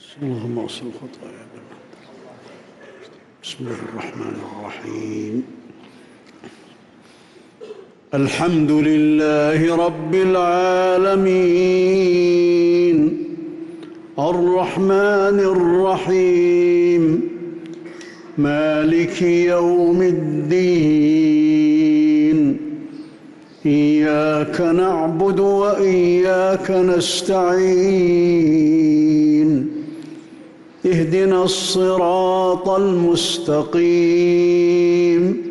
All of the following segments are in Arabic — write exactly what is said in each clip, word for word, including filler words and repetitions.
اللهم اغفر خطايا. بسم الله الرحمن الرحيم. الحمد لله رب العالمين الرحمن الرحيم مالك يوم الدين إياك نعبد وإياك نستعين اهدنا الصراط المستقيم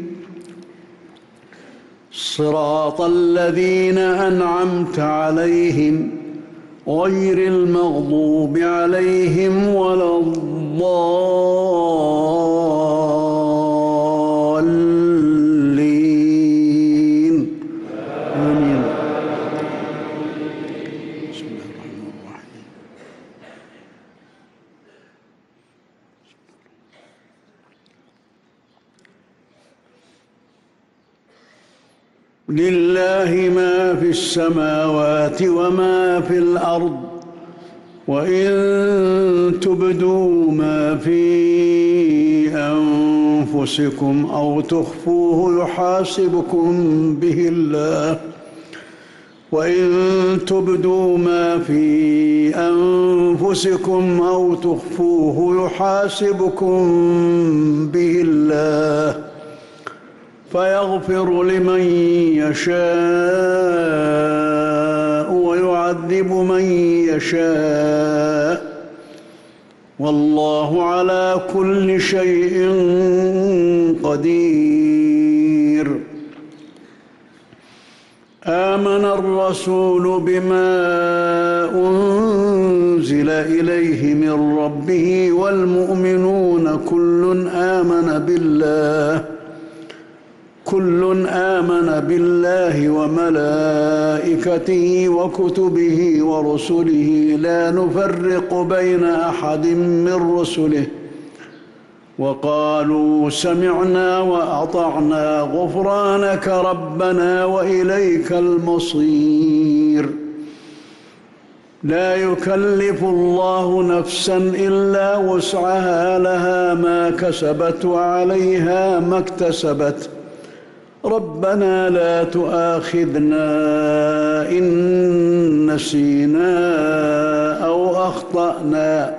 صراط الذين أنعمت عليهم غير المغضوب عليهم ولا الضالين آمين. بسم الله الرحمن الرحيم. لله ما في السماوات وما في الأرض وإن تبدوا ما في أنفسكم أو تخفوه يحاسبكم به الله وإن تبدوا ما في أنفسكم أو تخفوه يحاسبكم به الله فيغفر لمن يشاء ويعذب من يشاء والله على كل شيء قدير. آمن الرسول بما أنزل إليه من ربه والمؤمنون كل آمن بالله كل آمن بالله وملائكته وكتبه ورسله لا نفرق بين أحد من رسله وقالوا سمعنا وأطعنا غفرانك ربنا وإليك المصير. لا يكلف الله نفسا إلا وسعها لها ما كسبت وعليها ما اكتسبت ربنا لا تؤاخذنا إن نسينا أو أخطأنا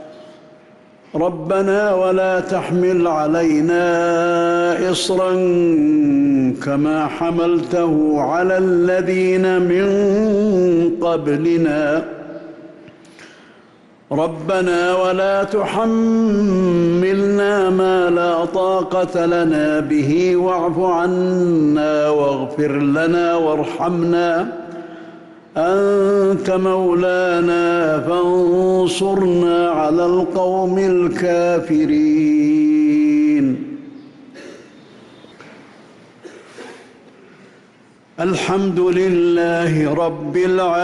ربنا ولا تحمل علينا إصرا كما حملته على الذين من قبلنا ربنا ولا تحملنا ما لا طاقة لنا به واعف عنا واغفر لنا وارحمنا أنت مولانا فانصرنا على القوم الكافرين. الحمد لله رب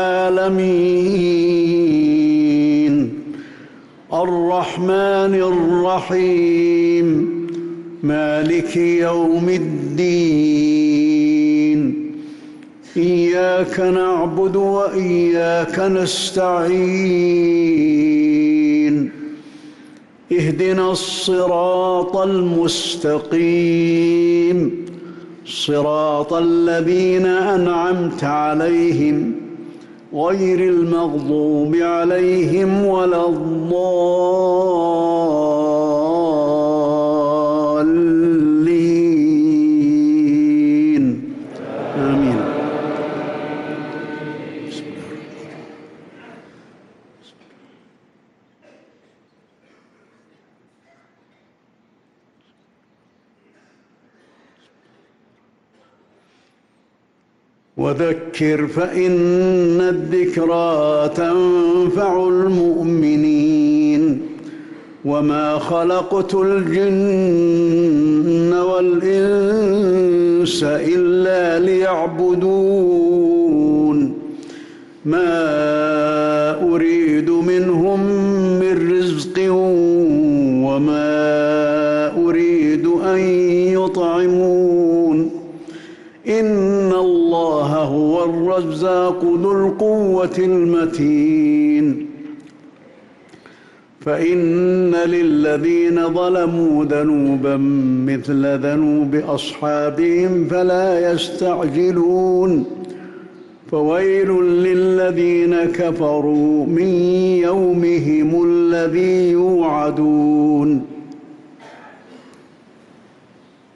العالمين الرحمن الرحيم مالك يوم الدين إياك نعبد وإياك نستعين اهدنا الصراط المستقيم صراط الذين أنعمت عليهم غير المغضوب عليهم ولا الضالين آمين. وذكر فإن الذكرى تنفع المؤمنين وما خلقت الجن والإنس إلا ليعبدون ما أريد منهم من رزق وما أريد أن يطعمون إن الله هو الرزاق ذو القوة المتين. فإن للذين ظلموا ذنوبا مثل ذنوب أصحابهم فلا يستعجلون فويل للذين كفروا من يومهم الذي يوعدون